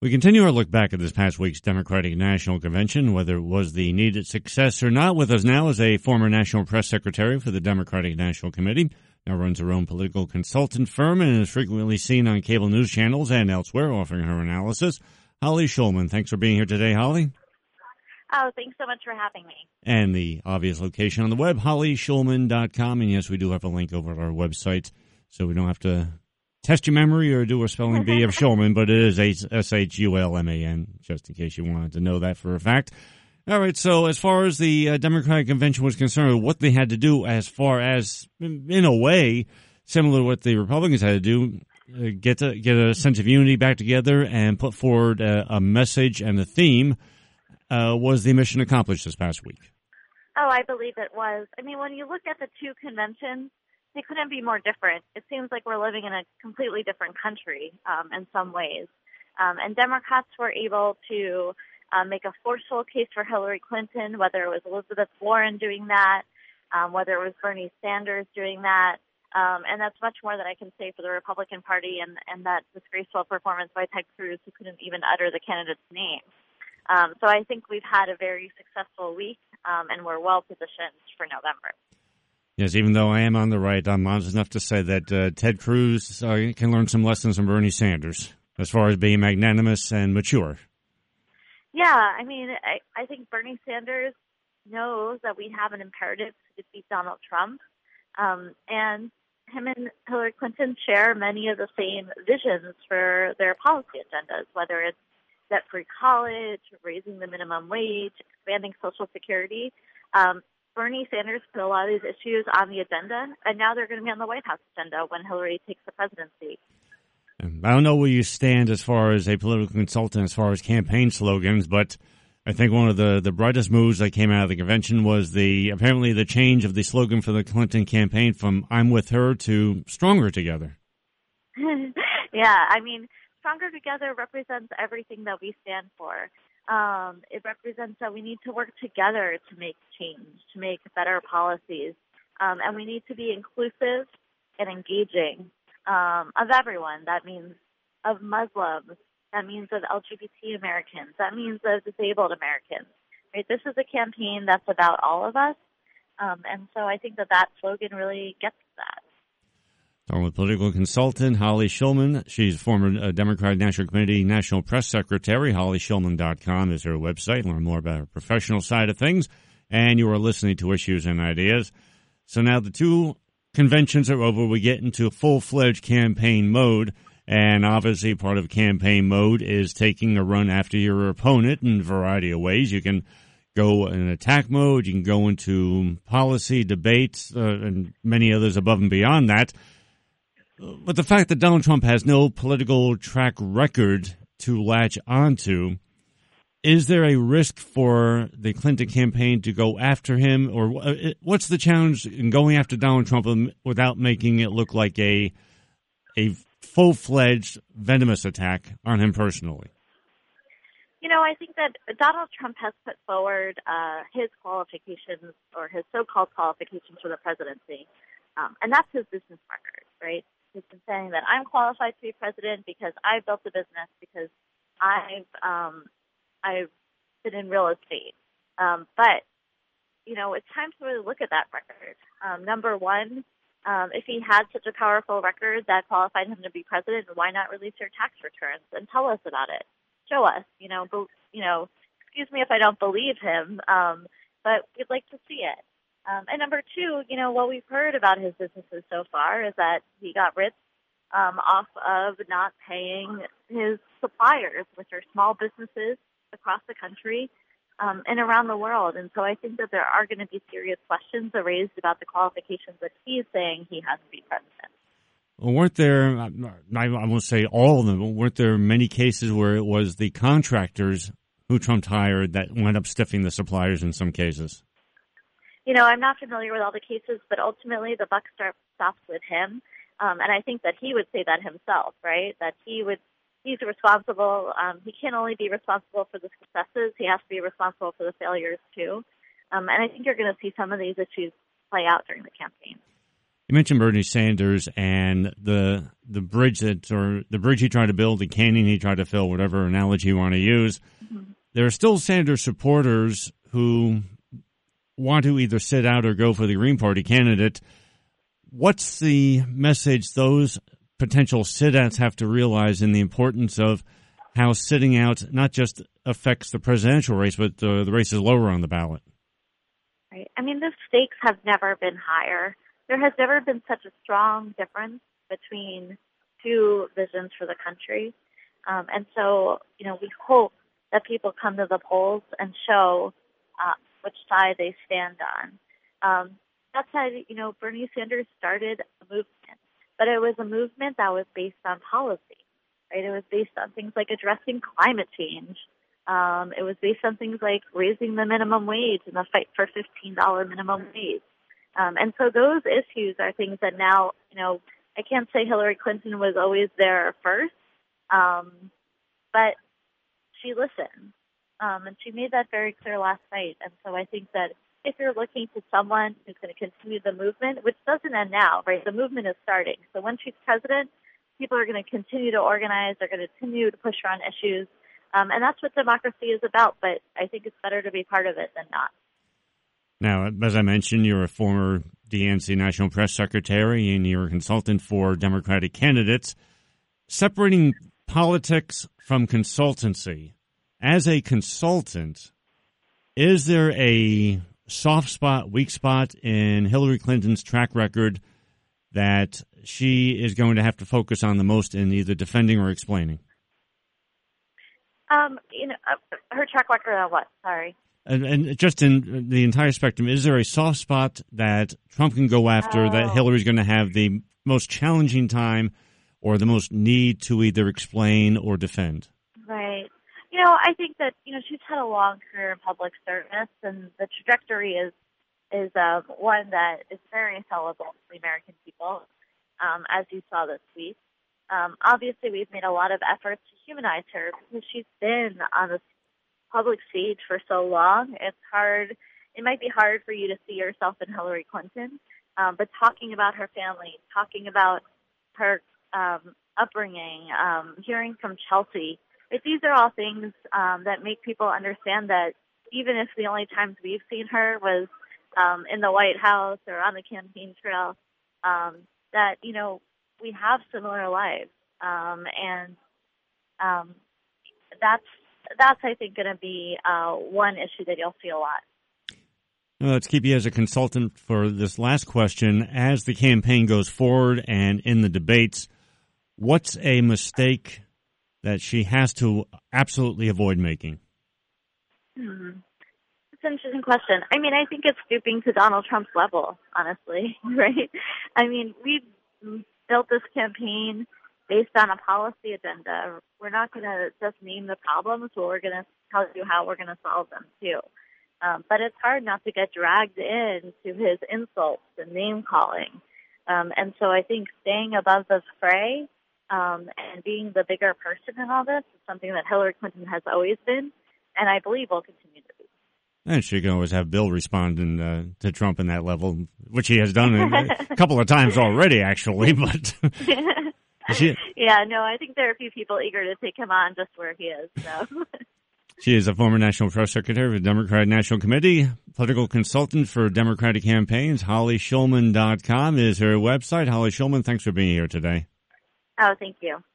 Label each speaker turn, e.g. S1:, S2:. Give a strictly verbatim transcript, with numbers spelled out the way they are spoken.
S1: We continue our look back at this past week's Democratic National Convention, whether it was the needed success or not. With us now is a former National Press Secretary for the Democratic National Committee, now runs her own political consultant firm and is frequently seen on cable news channels and elsewhere offering her analysis. Holly Shulman, thanks for being here today, Holly.
S2: Oh, thanks so much for having me.
S1: And the obvious location on the web, holly shulman dot com. And yes, we do have a link over at our website, so we don't have to test your memory or do a spelling bee of Shulman, but it is S H U L M A N, just in case you wanted to know that for a fact. All right, so as far as the uh, Democratic Convention was concerned, what they had to do as far as, in a way, similar to what the Republicans had to do, uh, get to, get a sense of unity back together and put forward a, a message and a theme, uh, was the mission accomplished this past week?
S2: Oh, I believe it was. I mean, when you look at the two conventions, they couldn't be more different. It seems like we're living in a completely different country um, in some ways. Um, and Democrats were able to um, make a forceful case for Hillary Clinton, whether it was Elizabeth Warren doing that, um, whether it was Bernie Sanders doing that. Um, and that's much more than I can say for the Republican Party and, and that disgraceful performance by Ted Cruz, who couldn't even utter the candidate's name. Um, so I think we've had a very successful week, um, and we're well positioned for November.
S1: Yes, even though I am on the right, I'm honest enough to say that uh, Ted Cruz uh, can learn some lessons from Bernie Sanders as far as being magnanimous and mature.
S2: Yeah, I mean, I, I think Bernie Sanders knows that we have an imperative to defeat Donald Trump, um, and him and Hillary Clinton share many of the same visions for their policy agendas, whether it's debt-free college, raising the minimum wage, expanding Social Security. Um, Bernie Sanders put a lot of these issues on the agenda, and now they're going to be on the White House agenda when Hillary takes the presidency.
S1: I don't know where you stand as far as a political consultant, as far as campaign slogans, but I think one of the, the brightest moves that came out of the convention was the apparently the change of the slogan for the Clinton campaign from "I'm with her" to "Stronger Together."
S2: Yeah, I mean, Stronger Together represents everything that we stand for. Um, it represents that we need to work together to make change, to make better policies, um, and we need to be inclusive and engaging um, of everyone. That means of Muslims. That means of L G B T Americans. That means of disabled Americans. Right? This is a campaign that's about all of us, um, and so I think that that slogan really gets that.
S1: Talking with political consultant Holly Shulman. She's former uh, Democratic National Committee National Press Secretary. holly shulman dot com is her website. Learn more about her professional side of things. And you are listening to Issues and Ideas. So now the two conventions are over. We get into full-fledged campaign mode. And obviously part of campaign mode is taking a run after your opponent in a variety of ways. You can go in attack mode. You can go into policy debates uh, and many others above and beyond that. But the fact that Donald Trump has no political track record to latch onto, is there a risk for the Clinton campaign to go after him? Or what's the challenge in going after Donald Trump without making it look like a a full-fledged venomous attack on him personally?
S2: You know, I think that Donald Trump has put forward uh, his qualifications or his so-called qualifications for the presidency, um, and that's his business record, right? He's been saying that I'm qualified to be president because I built a business, because I've um, I've been in real estate. Um, but, you know, it's time to really look at that record. Um, number one, um, if he had such a powerful record that qualified him to be president, why not release your tax returns and tell us about it? Show us, you know, be, you know, excuse me if I don't believe him, um, but we'd like to see it. Um, and number two, you know, what we've heard about his businesses so far is that he got rich um, off of not paying his suppliers, which are small businesses across the country um, and around the world. And so I think that there are going to be serious questions raised about the qualifications that he's saying he has to be president.
S1: Well, weren't there, I won't say all of them, but weren't there many cases where it was the contractors who Trump hired that went up stiffing the suppliers in some cases?
S2: You know, I'm not familiar with all the cases, but ultimately the buck start, stops with him. Um, and I think that he would say that himself, right? That he would, he's responsible. Um, he can't only be responsible for the successes, he has to be responsible for the failures too. Um, and I think you're going to see some of these issues play out during the campaign.
S1: You mentioned Bernie Sanders and the the bridge that, or the bridge he tried to build, the canyon he tried to fill, whatever analogy you want to use. Mm-hmm. There are still Sanders supporters who want to either sit out or go for the Green Party candidate. What's the message those potential sit-outs have to realize in the importance of how sitting out not just affects the presidential race, but uh, the races lower on the ballot?
S2: Right. I mean, the stakes have never been higher. There has never been such a strong difference between two visions for the country. Um, and so, you know, we hope that people come to the polls and show uh, which side they stand on. Um, that said, you know, Bernie Sanders started a movement, but it was a movement that was based on policy, right? It was based on things like addressing climate change. Um, it was based on things like raising the minimum wage and the fight for fifteen dollars minimum wage. Um, and so those issues are things that now, you know, I can't say Hillary Clinton was always there first, um, but she listened. Um, and she made that very clear last night. And so I think that if you're looking to someone who's going to continue the movement, which doesn't end now, right? The movement is starting. So when she's president, people are going to continue to organize. They're going to continue to push on issues. Um, and that's what democracy is about. But I think it's better to be part of it than not.
S1: Now, as I mentioned, you're a former D N C National Press Secretary and you're a consultant for Democratic candidates. Separating politics from consultancy, as a consultant, is there a soft spot, weak spot in Hillary Clinton's track record that she is going to have to focus on the most in either defending or explaining?
S2: Um, you know, uh, her track record on what? Sorry.
S1: And, and just in the entire spectrum, is there a soft spot that Trump can go after, oh. that Hillary's going to have the most challenging time or the most need to either explain or defend?
S2: Right. You know, I think that, you know, she's had a long career in public service, and the trajectory is is uh, one that is very sellable to the American people, um, as you saw this week. Um, obviously, we've made a lot of efforts to humanize her because she's been on the public stage for so long. It's hard. It might be hard for you to see yourself in Hillary Clinton, um, but talking about her family, talking about her um, upbringing, um, hearing from Chelsea, But these are all things um, that make people understand that even if the only times we've seen her was um, in the White House or on the campaign trail, um, that, you know, we have similar lives. Um, and um, that's, that's, I think, going to be uh, one issue that you'll see a lot.
S1: Well, let's keep you as a consultant for this last question. As the campaign goes forward and in the debates, what's a mistake that she has to absolutely avoid making?
S2: Hmm. It's an interesting question. I mean, I think it's stooping to Donald Trump's level, honestly, right? I mean, we've built this campaign based on a policy agenda. We're not going to just name the problems, but we're going to tell you how we're going to solve them, too. Um, but it's hard not to get dragged into his insults and name-calling. Um, and so I think staying above the fray um, and being the bigger person in all this is something that Hillary Clinton has always been, and I believe will continue to be.
S1: And she can always have Bill responding uh, to Trump in that level, which he has done a couple of times already, actually. But she,
S2: yeah, no, I think there are a few people eager to take him on just where he is. So.
S1: She is a former National Press Secretary of the Democratic National Committee, political consultant for Democratic campaigns. Holly Shulman dot com is her website. Holly Shulman, thanks for being here today.
S2: Oh, thank you.